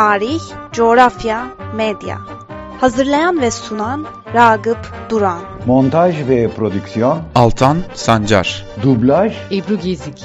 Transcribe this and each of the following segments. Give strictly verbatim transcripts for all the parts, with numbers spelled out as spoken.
Tarih, coğrafya, medya. Hazırlayan ve sunan Ragıp Duran. Montaj ve prodüksiyon Altan Sancar. Dublaj Ebru Gezik.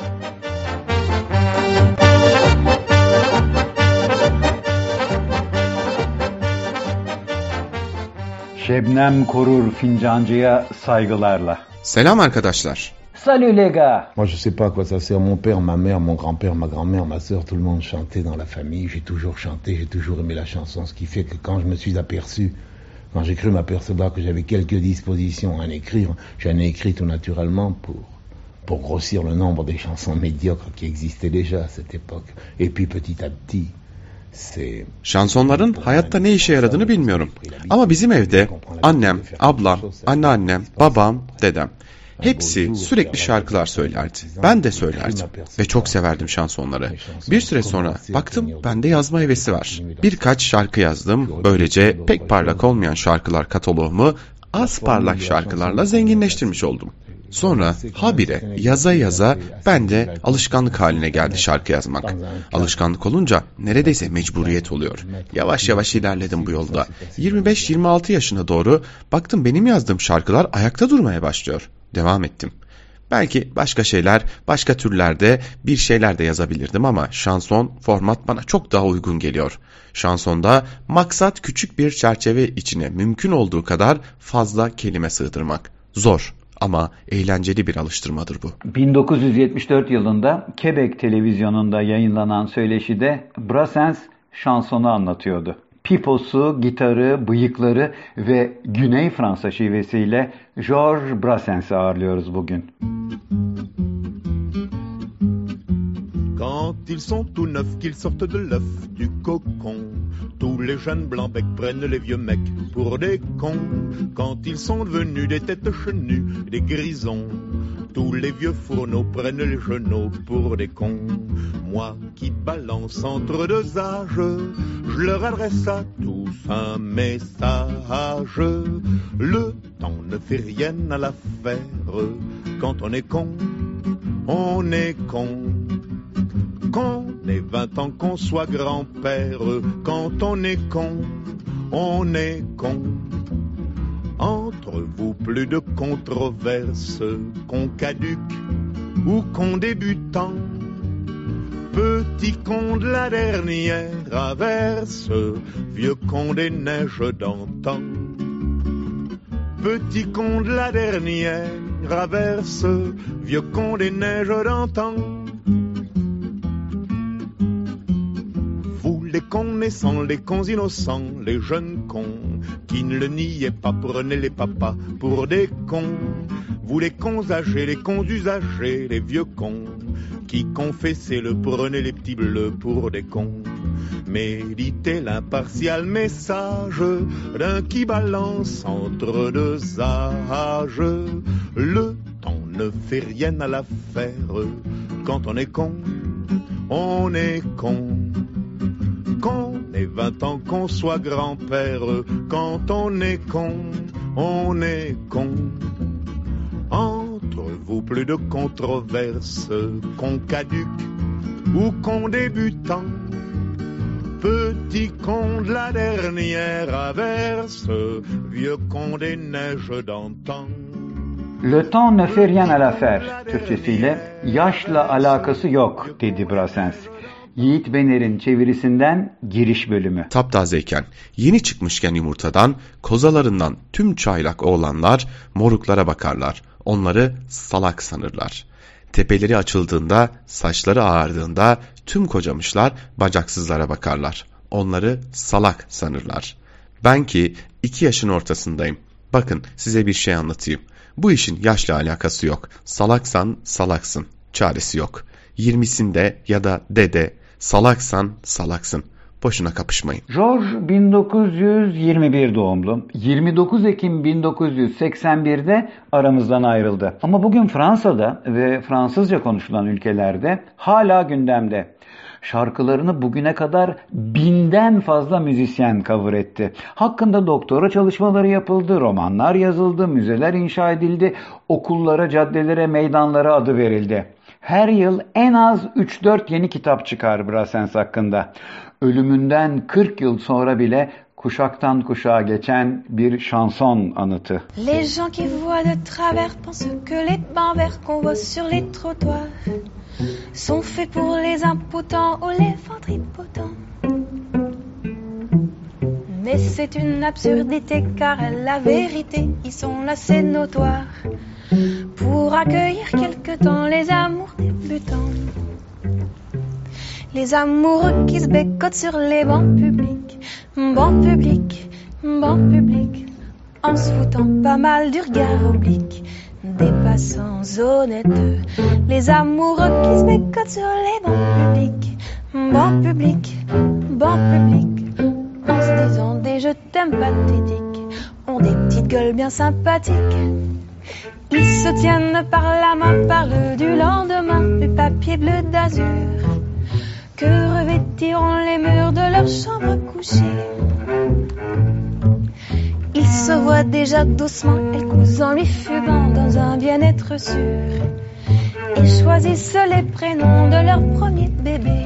Şebnem Korur Fincancı'ya saygılarla. Selam arkadaşlar. Salut les gars. Moi je sais pas à quoi ça sert. Mon père, ma mère, mon grand-père, ma grand-mère, ma sœur, tout le monde chantait dans la famille. J'ai toujours chanté, j'ai toujours aimé la chanson. Ce qui fait que quand je me suis aperçu, quand j'ai cru m'apercevoir que j'avais quelques dispositions à en écrire, j'en ai écrit tout naturellement pour, pour grossir le nombre des chansons médiocres qui existaient déjà à cette époque. Et puis petit à petit, şansonların hayatta ne işe yaradığını bilmiyorum. Ama bizim evde annem, ablam, anneannem, babam, dedem hepsi sürekli şarkılar söylerdi. Ben de söylerdim ve çok severdim şansonları. Bir süre sonra baktım bende yazma hevesi var. Birkaç şarkı yazdım. Böylece pek parlak olmayan şarkılar kataloğumu az parlak şarkılarla zenginleştirmiş oldum. Sonra habire yaza yaza ben de alışkanlık haline geldi şarkı yazmak. Alışkanlık olunca neredeyse mecburiyet oluyor. Yavaş yavaş ilerledim bu yolda. yirmi beş yirmi altı yaşına doğru baktım benim yazdığım şarkılar ayakta durmaya başlıyor. Devam ettim. Belki başka şeyler, başka türlerde bir şeyler de yazabilirdim ama şanson format bana çok daha uygun geliyor. Şansonda maksat küçük bir çerçeve içine mümkün olduğu kadar fazla kelime sığdırmak. Zor. Ama eğlenceli bir alıştırmadır bu. bin dokuz yüz yetmiş dört yılında Quebec televizyonunda yayınlanan söyleşide Brassens şansonu anlatıyordu. Piposu, gitarı, bıyıkları ve Güney Fransa şivesiyle Georges Brassens'i ağırlıyoruz bugün. Quand ils sont tout neufs, qu'ils sortent de l'œuf du cocon, tous les jeunes blancs becs prennent les vieux mecs pour des cons. Quand ils sont devenus des têtes chenues, des grisons, tous les vieux fourneaux prennent les genoux pour des cons. Moi qui balance entre deux âges, je leur adresse à tous un message. Le temps ne fait rien à l'affaire, quand on est con, on est con. Qu'on ait vingt ans, qu'on soit grand-père, quand on est con, on est con. Entre vous, plus de controverses, qu'on caduque ou qu'on débutant. Petit con de la dernière averse, vieux con des neiges d'antan. Petit con de la dernière averse, vieux con des neiges d'antan. Les cons naissants, les cons innocents, les jeunes cons qui ne le niaient pas, prenez les papas pour des cons. Vous les cons âgés, les cons usagés, les vieux cons qui confessaient le prenez les petits bleus pour des cons. Méditez l'impartial message d'un qui balance entre deux âges. Le temps ne fait rien à l'affaire, quand on est con, on est con. Qu'on ait vingt ans, qu'on soit grand-père, quand on est con, on est con. Entre vous, plus de controverses, qu'on caduque ou qu'on débutant. Petit con de la dernière averse, vieux con des neiges d'antan. Le temps ne fait rien à l'affaire Türkçesiyle yaşla alakası yok dedi Brassens. Yiğit Bener'in çevirisinden giriş bölümü. Taptazeyken, yeni çıkmışken yumurtadan, kozalarından tüm çaylak oğlanlar moruklara bakarlar. Onları salak sanırlar. Tepeleri açıldığında, saçları ağardığında tüm kocamışlar bacaksızlara bakarlar. Onları salak sanırlar. Ben ki iki yaşın ortasındayım. Bakın size bir şey anlatayım. Bu işin yaşla alakası yok. Salaksan salaksın. Çaresi yok. Yirmisinde ya da dede, salaksan salaksın. Boşuna kapışmayın. George bin dokuz yüz yirmi bir doğumlu. yirmi dokuz Ekim bin dokuz yüz seksen birde aramızdan ayrıldı. Ama bugün Fransa'da ve Fransızca konuşulan ülkelerde hala gündemde. Şarkılarını bugüne kadar binden fazla müzisyen cover etti. Hakkında doktora çalışmaları yapıldı, romanlar yazıldı, müzeler inşa edildi, okullara, caddelere, meydanlara adı verildi. Her yıl en az üç dört yeni kitap çıkar Brassens hakkında. Ölümünden kırk yıl sonra bile kuşaktan kuşağa geçen bir şanson anıtı. Les gens qui voient de travers pensent que les bancs verts qu'on voit sur les trottoirs sont faits pour les impotents ou les ventripotents. Mais c'est une absurdité car la vérité, ils sont là, c'est notoire, pour accueillir quelque temps les amours débutants. Les amoureux qui se bécotent sur les bancs publics, bancs publics, bancs publics, en se foutant pas mal du regard oblique des passants honnêtes. Les amoureux qui se bécotent sur les bancs publics, bancs publics, bancs publics, en se disant des je t'aime pathétiques, ont des petites gueules bien sympathiques. Ils se tiennent par la main, parlent du lendemain, du papier bleu d'azur que revêtiront les murs de leur chambre à coucher. Ils se voient déjà doucement, elles cousent en lui fumant dans un bien-être sûr, et choisissent les prénoms de leur premier bébé.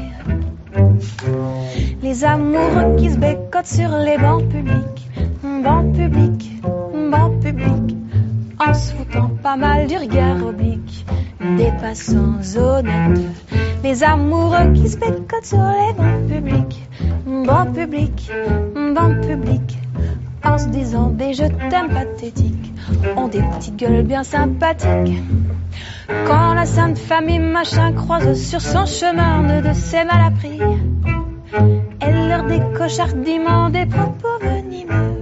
Les amoureux qui se bécotent sur les bancs publics, bancs publics, bancs publics, en se foutant pas mal du regard oblique des passants honnêtes. Les amoureux qui se bécotent sur les bancs publics, bancs publics, bancs publics, en se disant des je t'aime pathétiques, ont des petites gueules bien sympathiques. Quand la sainte famille machin croise sur son chemin de ses malappris, elle leur décoche hardiment des propos venimeux.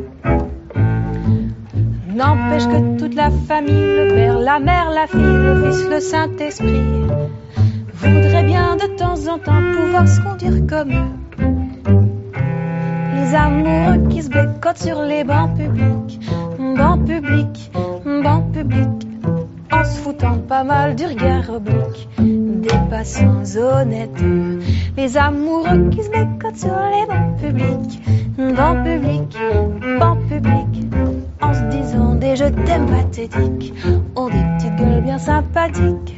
N'empêche que toute la famille, le père, la mère, la fille, le fils, le Saint-Esprit, voudrait bien de temps en temps pouvoir se conduire comme eux. Les amoureux qui se bécotent sur les bancs publics, bancs publics, bancs publics, en se foutant pas mal du regard oblique des passants honnêtes. Les amoureux qui se bécotent sur les bancs publics, bancs publics, bancs publics, en se disant des je t'aime pathétiques, ont des petites gueules bien sympathiques.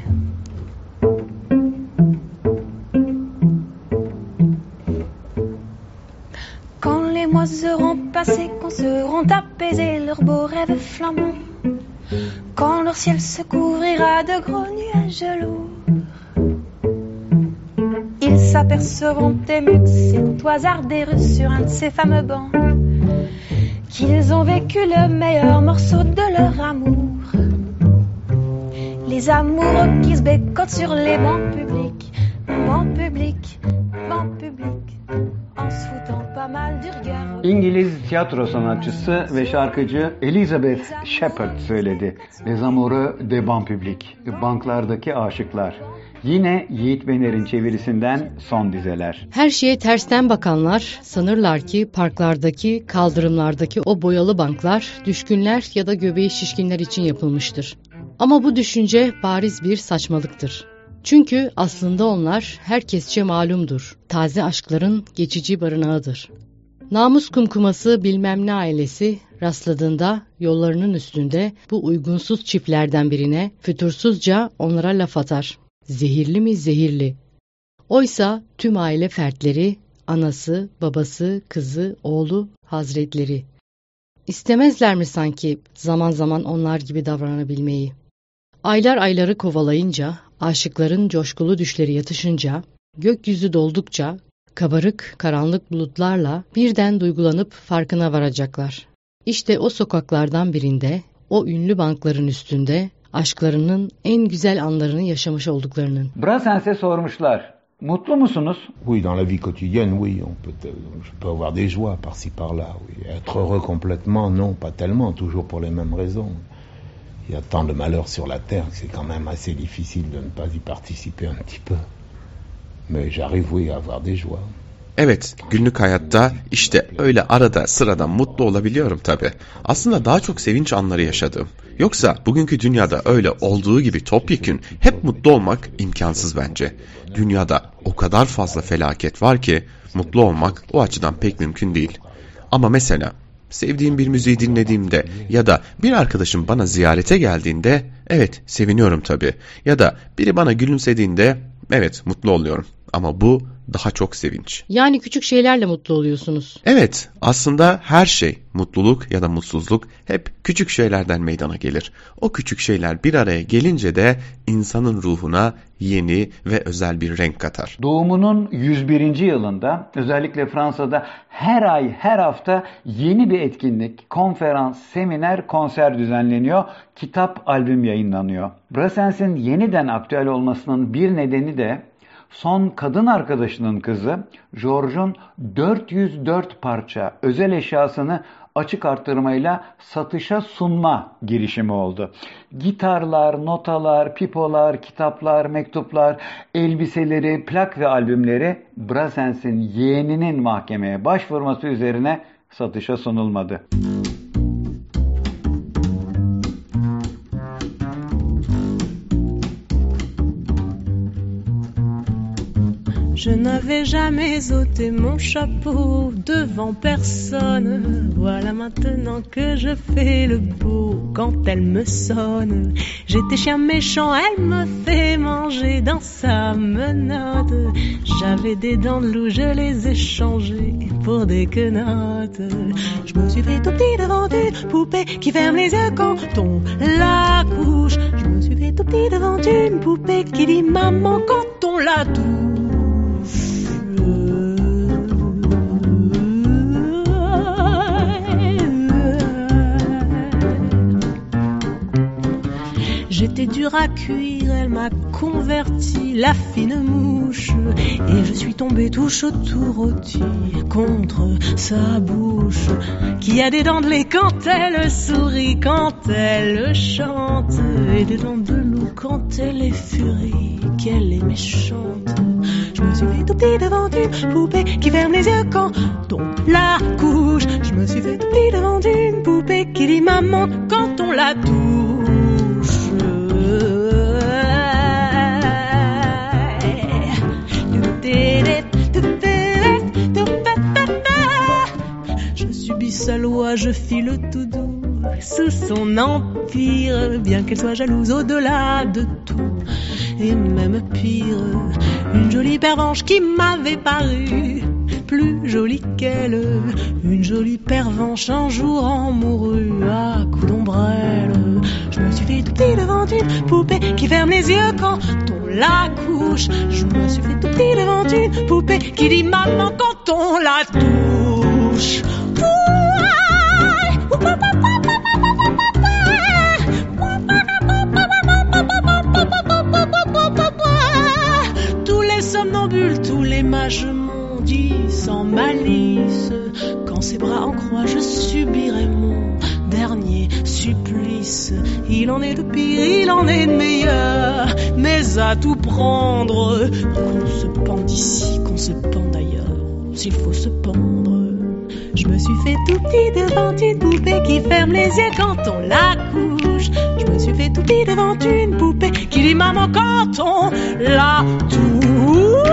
Quand les mois seront passés, qu'on seront apaisés leurs beaux rêves flamants, quand leur ciel se couvrira de gros nuages lourds, ils s'apercevront émus que c'est au hasard des rues sur un de ces fameux bancs qu'ils ont vécu le meilleur morceau de leur amour. Les amoureux qui se bécotent sur les bancs publics, bancs publics, bancs publics, en se foutant pas mal du regard. İngiliz tiyatro sanatçısı ve şarkıcı Elizabeth Shepard söyledi. Les Amoureux des Bancs Publics, banklardaki aşıklar. Yine Yiğit Bener'in çevirisinden son dizeler. Her şeye tersten bakanlar sanırlar ki parklardaki, kaldırımlardaki o boyalı banklar düşkünler ya da göbeği şişkinler için yapılmıştır. Ama bu düşünce bariz bir saçmalıktır. Çünkü aslında onlar herkesçe malumdur. Taze aşkların geçici barınağıdır. Namus kumkuması bilmem ne ailesi rastladığında yollarının üstünde bu uygunsuz çiftlerden birine fütursuzca onlara laf atar. Zehirli mi zehirli. Oysa tüm aile fertleri, anası, babası, kızı, oğlu, hazretleri. İstemezler mi sanki zaman zaman onlar gibi davranabilmeyi? Aylar ayları kovalayınca, aşıkların coşkulu düşleri yatışınca, gökyüzü doldukça, kabarık karanlık bulutlarla birden duygulanıp farkına varacaklar. İşte o sokaklardan birinde, o ünlü bankların üstünde, aşklarının en güzel anlarını yaşamış olduklarının. Brassens'e sormuşlar. Mutlu musunuz? Oui, dans la vie quotidienne, oui, on peut, je peux avoir des joies par-ci par-là. Oui. Être heureux complètement, non, pas tellement, toujours pour les mêmes raisons. Il y a tant de malheurs sur la terre que c'est quand même assez difficile de ne pas y participer un petit peu. Mais j'arrive, oui, à avoir des joies. Evet, günlük hayatta işte öyle arada sırada mutlu olabiliyorum tabii. Aslında daha çok sevinç anları yaşadım. Yoksa bugünkü dünyada öyle olduğu gibi topyekün hep mutlu olmak imkansız bence. Dünyada o kadar fazla felaket var ki mutlu olmak o açıdan pek mümkün değil. Ama mesela sevdiğim bir müziği dinlediğimde ya da bir arkadaşım bana ziyarete geldiğinde evet seviniyorum tabii. Ya da biri bana gülümsediğinde evet mutlu oluyorum. Ama bu daha çok sevinç. Yani küçük şeylerle mutlu oluyorsunuz. Evet, aslında her şey, mutluluk ya da mutsuzluk hep küçük şeylerden meydana gelir. O küçük şeyler bir araya gelince de insanın ruhuna yeni ve özel bir renk katar. Doğumunun yüz birinci yılında özellikle Fransa'da her ay her hafta yeni bir etkinlik, konferans, seminer, konser düzenleniyor. Kitap, albüm yayınlanıyor. Brassens'in yeniden aktüel olmasının bir nedeni de son kadın arkadaşının kızı Georges'un dört yüz dört parça özel eşyasını açık arttırmayla satışa sunma girişimi oldu. Gitarlar, notalar, pipolar, kitaplar, mektuplar, elbiseleri, plak ve albümleri Brassens'in yeğeninin mahkemeye başvurması üzerine satışa sunulmadı. Je n'avais jamais ôté mon chapeau devant personne. Voilà maintenant que je fais le beau quand elle me sonne. J'étais chien méchant, elle me fait manger dans sa menotte. J'avais des dents de loup, je les ai changées pour des quenottes. Je me suis fait tout petit devant une poupée qui ferme les yeux quand on la couche. Je me suis fait tout petit devant une poupée qui dit maman quand on la touche. J'étais dure à cuire, elle m'a converti la fine mouche. Et je suis tombée touche tout rôti contre sa bouche, qui a des dents de lait quand elle sourit, quand elle chante, et des dents de loup quand elle est furie, qu'elle est méchante. Je me suis fait tout petit devant une poupée qui ferme les yeux quand on la couche. Je me suis fait tout petit devant une poupée qui dit maman quand on la touche. Je subis sa loi, je file tout doux sous son empire, bien qu'elle soit jalouse au-delà de tout. Et même pire, une jolie pervenche qui m'avait paru plus jolie qu'elle. Une jolie pervenche un jour en mourut à coups d'ombrelle. Je me suis fait tout petit devant une poupée qui ferme les yeux quand on la couche. Je me suis fait tout petit devant une poupée qui dit maman quand on la touche. Tous les somnambules, tous les mages m'ont dit sans malice, quand ses bras en croix je subirai mon dernier supplice. Il en est de pire, il en est de meilleur, mais à tout prendre, qu'on se pende ici, qu'on se pende ailleurs, s'il faut se pendre. Je me suis fait tout petit devant une poupée qui ferme les yeux quand on la couche. Je me suis fait tout petit devant une poupée qui dit maman quand on la touche.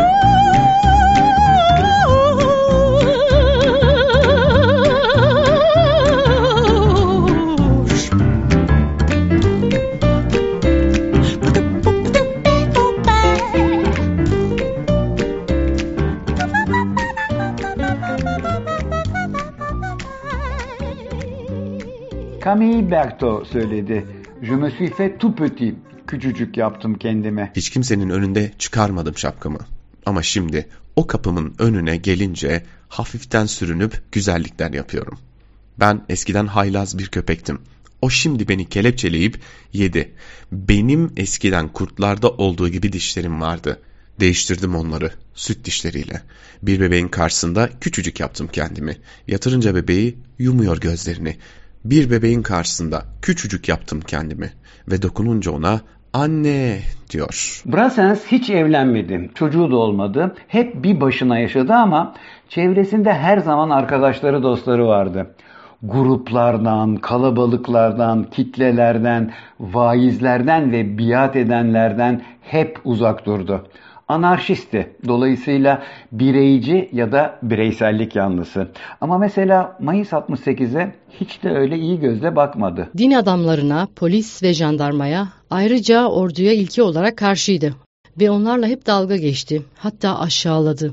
Camille Berthaud söyledi. Je me suis fait tout petit. Küçücük yaptım kendime. Hiç kimsenin önünde çıkarmadım şapkamı. Ama şimdi o kapımın önüne gelince hafiften sürünüp güzellikler yapıyorum. Ben eskiden haylaz bir köpektim. O şimdi beni kelepçeleyip yedi. Benim eskiden kurtlarda olduğu gibi dişlerim vardı. Değiştirdim onları süt dişleriyle. Bir bebeğin karşısında küçücük yaptım kendimi. Yatırınca bebeği yumuyor gözlerini. Bir bebeğin karşısında küçücük yaptım kendimi ve dokununca ona anne diyor. Brassens hiç evlenmedi, çocuğu da olmadı. Hep bir başına yaşadı ama çevresinde her zaman arkadaşları, dostları vardı. Gruplardan, kalabalıklardan, kitlelerden, vaizlerden ve biat edenlerden hep uzak durdu. Anarşisti. Dolayısıyla bireyci ya da bireysellik yanlısı. Ama mesela Mayıs altmış sekize hiç de öyle iyi gözle bakmadı. Din adamlarına, polis ve jandarmaya, ayrıca orduya ilki olarak karşıydı. ve onlarla hep dalga geçti, hatta aşağıladı.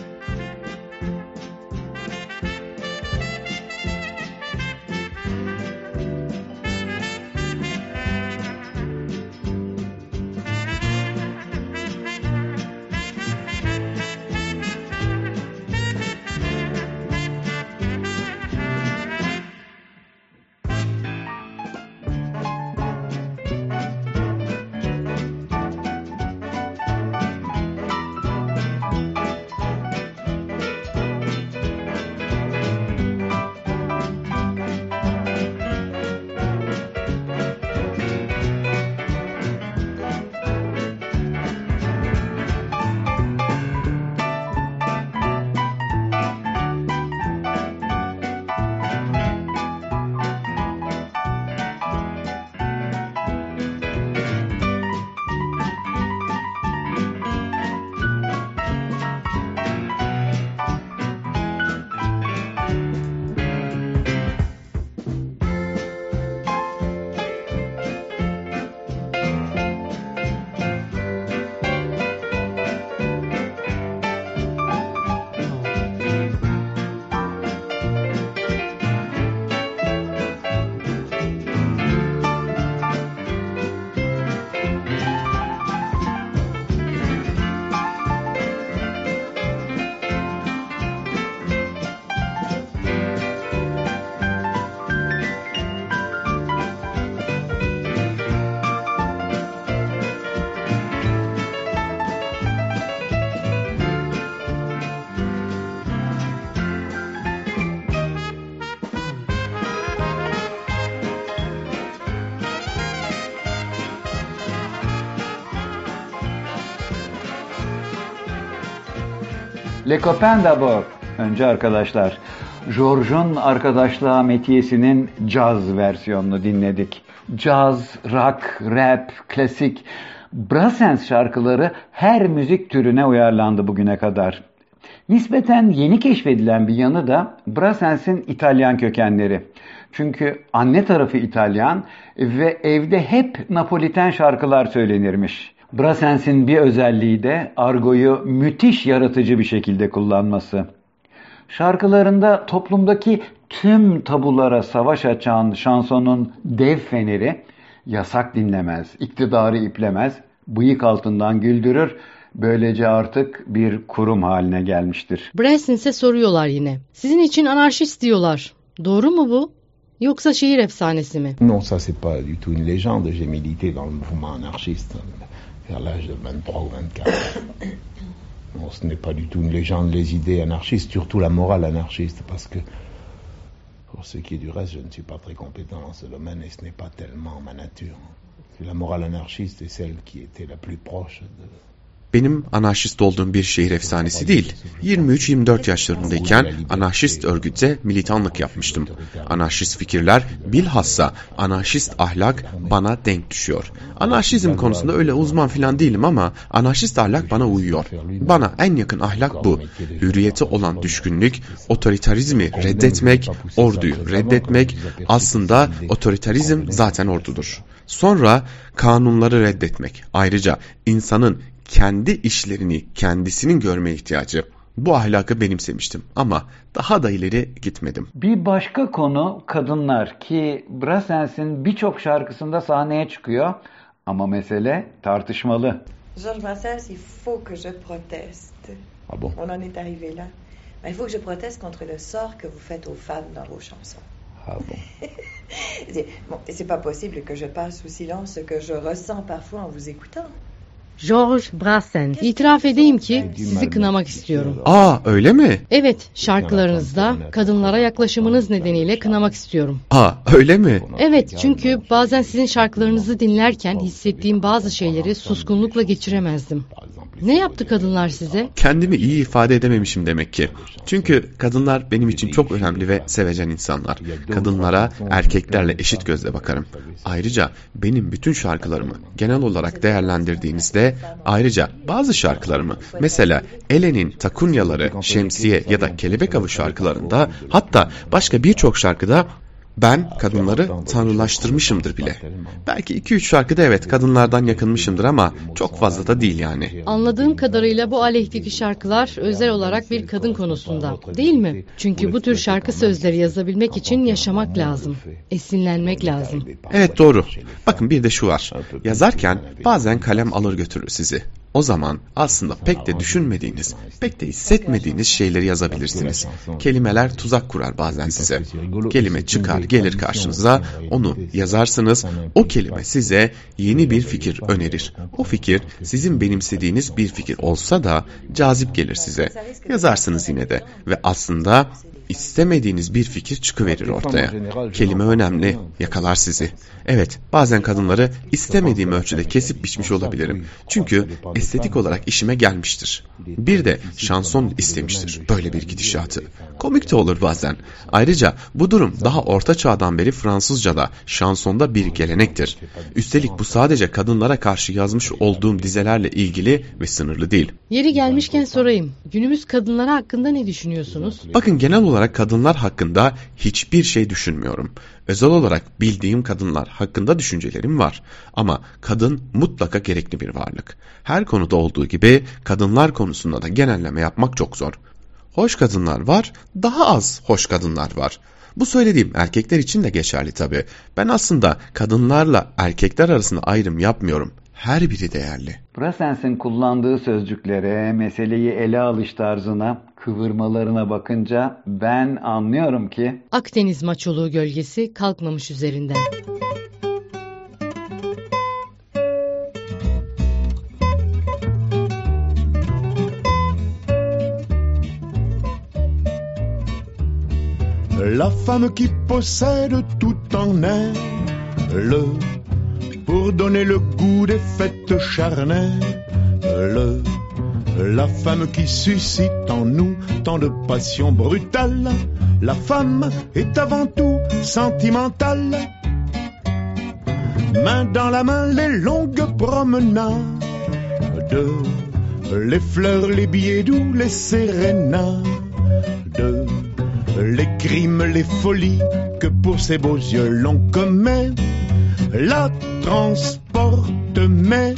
Les Copains d'abord. Önce arkadaşlar. Georges'un arkadaşlığa metiyesinin caz versiyonunu dinledik. Caz, rock, rap, klasik, Brassens şarkıları her müzik türüne uyarlandı bugüne kadar. Nispeten yeni keşfedilen bir yanı da Brassens'in İtalyan kökenleri. Çünkü anne tarafı İtalyan ve evde hep Napoliten şarkılar söylenirmiş. Brassens'in bir özelliği de argoyu müthiş yaratıcı bir şekilde kullanması. Şarkılarında toplumdaki tüm tabulara savaş açan şansonun dev feneri yasak dinlemez, iktidarı iplemez, bıyık altından güldürür. Böylece artık bir kurum haline gelmiştir. Brassens'e soruyorlar yine. Sizin için anarşist diyorlar. Doğru mu bu? Yoksa şehir efsanesi mi? Non, ça c'est pas du tout une légende. J'ai milité dans le mouvement anarchiste vers l'âge de vingt-trois ou vingt-quatre. Non, ce n'est pas du tout une légende, les idées anarchistes, surtout la morale anarchiste, parce que pour ce qui est du reste, je ne suis pas très compétent dans ce domaine et ce n'est pas tellement ma nature. La morale anarchiste est celle qui était la plus proche de... Benim anarşist olduğum bir şehir efsanesi değil. yirmi üç yirmi dört yaşlarındayken anarşist örgütte militanlık yapmıştım. Anarşist fikirler, bilhassa anarşist ahlak bana denk düşüyor. Anarşizm konusunda öyle uzman filan değilim ama anarşist ahlak bana uyuyor. Bana en yakın ahlak bu. Hürriyete olan düşkünlük, otoritarizmi reddetmek, orduyu reddetmek, aslında otoritarizm zaten ordudur. Sonra kanunları reddetmek. Ayrıca insanın kendi işlerini kendisinin görmeye ihtiyacı. Bu ahlakı benimsemiştim ama daha da ileri gitmedim. Bir başka konu kadınlar ki Brassens'in birçok şarkısında sahneye çıkıyor ama mesele tartışmalı. Georges Brassens, il faut que je proteste. Ah bon? On en est arrivé là. Il faut que je proteste contre le sort que vous faites aux femmes dans vos chansons. Ah bon? Bon, c'est pas possible que je passe sous silence ce que je ressens parfois en vous écoutant. Georges Brassens. İtiraf edeyim ki sizi kınamak istiyorum. Aa, öyle mi? Evet, şarkılarınızda kadınlara yaklaşımınız nedeniyle kınamak istiyorum. Aa, öyle mi? Evet, çünkü bazen sizin şarkılarınızı dinlerken hissettiğim bazı şeyleri suskunlukla geçiremezdim. Ne yaptı kadınlar size? Kendimi iyi ifade edememişim demek ki. Çünkü kadınlar benim için çok önemli ve sevecen insanlar. Kadınlara erkeklerle eşit gözle bakarım. Ayrıca benim bütün şarkılarımı genel olarak değerlendirdiğinizde ayrıca bazı şarkılarımı mesela Ellen'in Takunyaları, Şemsiye ya da Kelebek Avı şarkılarında hatta başka birçok şarkıda Ben kadınları tanrılaştırmışımdır bile. Belki iki üç şarkıda evet kadınlardan yakınmışımdır ama çok fazla da değil yani. Anladığım kadarıyla bu aleyhteki şarkılar özel olarak bir kadın konusunda, değil mi? Çünkü bu tür şarkı sözleri yazabilmek için yaşamak lazım, esinlenmek lazım. Evet, doğru. Bakın bir de şu var. Yazarken bazen kalem alır götürür sizi. O zaman aslında pek de düşünmediğiniz, pek de hissetmediğiniz şeyleri yazabilirsiniz. Kelimeler tuzak kurar bazen size. Kelime çıkar, gelir karşınıza, onu yazarsınız. O kelime size yeni bir fikir önerir. O fikir sizin benimsediğiniz bir fikir olsa da cazip gelir size. Yazarsınız yine de ve aslında istemediğiniz bir fikir çıkıverir ortaya. Kelime önemli, yakalar sizi. Evet, bazen kadınları istemediğim ölçüde kesip biçmiş olabilirim. Çünkü estetik olarak işime gelmiştir. Bir de şanson istemiştir böyle bir gidişatı. Komik de olur bazen. Ayrıca bu durum daha orta çağdan beri Fransızca'da, şansonda bir gelenektir. Üstelik bu sadece kadınlara karşı yazmış olduğum dizelerle ilgili ve sınırlı değil. Yeri gelmişken sorayım, günümüz kadınları hakkında ne düşünüyorsunuz? Bakın, genel olarak kadınlar hakkında hiçbir şey düşünmüyorum. Özel olarak bildiğim kadınlar hakkında düşüncelerim var. Ama kadın mutlaka gerekli bir varlık. Her konuda olduğu gibi kadınlar konusunda da genelleme yapmak çok zor. Hoş kadınlar var, daha az hoş kadınlar var. Bu söylediğim erkekler için de geçerli tabii. Ben aslında kadınlarla erkekler arasında ayrım yapmıyorum. Her biri değerli. Brassens'in kullandığı sözcüklere, meseleyi ele alış tarzına, kıvırmalarına bakınca ben anlıyorum ki Akdeniz maçoluğu gölgesi kalkmamış üzerinden. La femme qui possède tout en elle, pour donner le goût des fêtes charnelles. La femme qui suscite en nous tant de passions brutales. La femme est avant tout sentimentale. Main dans la main, les longues promenades, les fleurs, les billets doux, les sérénades, les crimes, les folies que pour ces beaux yeux l'on commet, la transporte, mais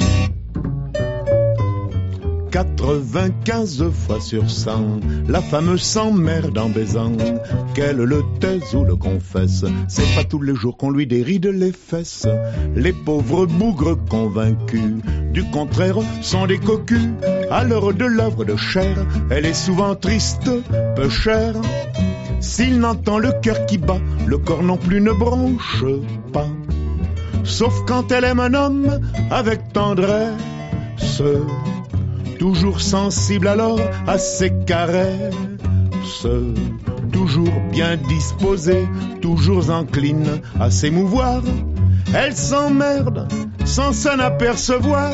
quatre-vingt-quinze fois sur cent, la femme s'emmerde en baisant, qu'elle le taise ou le confesse. C'est pas tous les jours qu'on lui déride les fesses. Les pauvres bougres convaincus du contraire sont des cocus. À l'heure de l'œuvre de chair, elle est souvent triste, peu chère. S'il n'entend le cœur qui bat, le corps non plus ne bronche pas. Sauf quand elle aime un homme avec tendresse, toujours sensible alors à ses caresses, toujours bien disposée, toujours encline à s'émouvoir. Elle s'emmerde sans s'en apercevoir.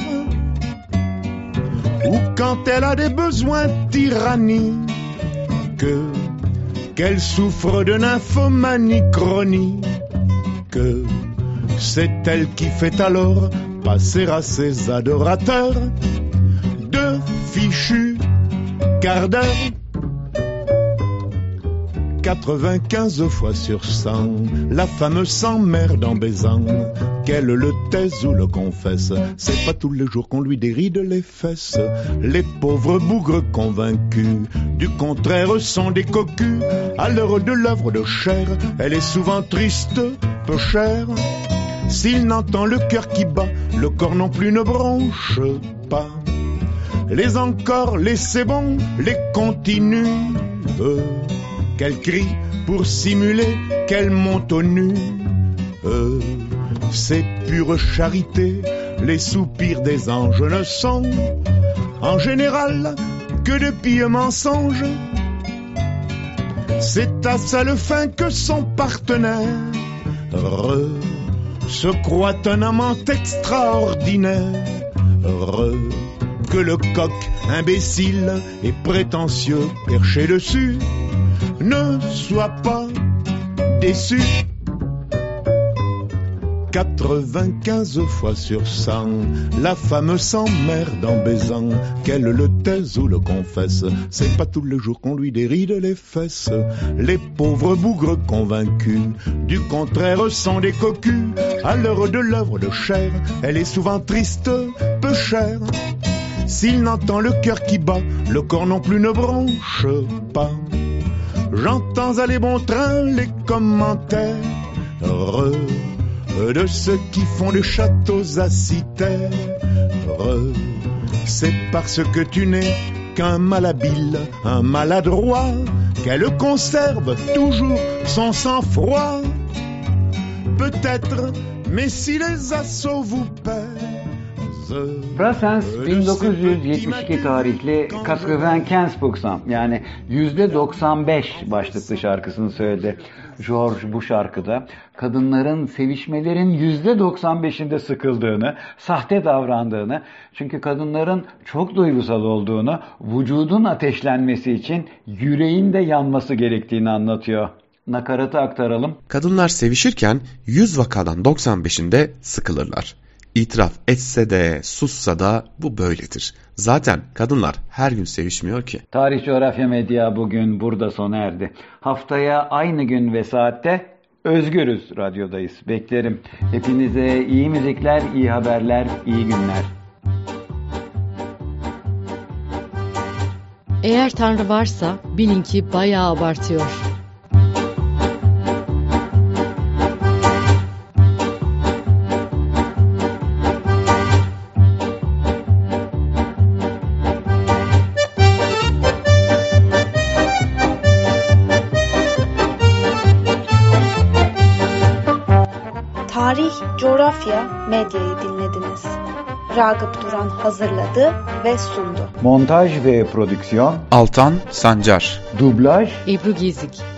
Ou quand elle a des besoins tyranniques, qu'elle souffre de nymphomanie chronique, c'est elle qui fait alors passer à ses adorateurs de fichus quart d'heure. quatre-vingt-quinze fois sur cent, la femme s'emmerde en baisant, qu'elle le taise ou le confesse. C'est pas tous les jours qu'on lui déride les fesses. Les pauvres bougres convaincus du contraire sont des cocus. À l'heure de l'œuvre de chair, elle est souvent triste, peu chère. S'il n'entend le cœur qui bat, le corps non plus ne bronche pas. Les encore, les c'est bon, les continue, euh, qu'elle crie pour simuler qu'elle monte au nu. Euh, c'est pure charité, les soupirs des anges ne sont en général que de pieux mensonges. C'est à seule fin que son partenaire se croit un amant extraordinaire, que le coq imbécile et prétentieux perché dessus ne soit pas déçu. quatre-vingt-quinze fois sur cent, la femme s'emmerde en baisant, qu'elle le taise ou le confesse. C'est pas tous les jours qu'on lui déride les fesses. Les pauvres bougres convaincus du contraire sont des cocus. À l'heure de l'œuvre de chair, elle est souvent triste, peu chère. S'il n'entend le cœur qui bat, le corps non plus ne bronche pas. J'entends aller bon train les commentaires de ceux qui font des châteaux à citerre. C'est parce que tu n'es qu'un malhabile, un maladroit, qu'elle conserve toujours son sang-froid. Peut-être, mais si les assauts vous pèsent. Brassens bin dokuz yüz yetmiş iki tarihli quatre-vingt-quinze pour cent yani yüzde doksan beş başlıklı şarkısını söyledi. George bu şarkıda kadınların sevişmelerin yüzde doksan beşinde sıkıldığını, sahte davrandığını, çünkü kadınların çok duygusal olduğunu, vücudun ateşlenmesi için yüreğin de yanması gerektiğini anlatıyor. Nakaratı aktaralım. Kadınlar sevişirken yüz vakadan doksan beşinde sıkılırlar. İtiraf etse de sussa da bu böyledir. Zaten kadınlar her gün sevişmiyor ki. Tarih Coğrafya Medya bugün burada sona erdi. Haftaya aynı gün ve saatte Özgürüz Radyo'dayız. Beklerim. Hepinize iyi müzikler, iyi haberler, iyi günler. Eğer Tanrı varsa bilin ki bayağı abartıyor. Tarih, Coğrafya, Medya'yı dinlediniz. Ragıp Duran hazırladı ve sundu. Montaj ve prodüksiyon Altan Sancar. Dublaj Ebru Gezik.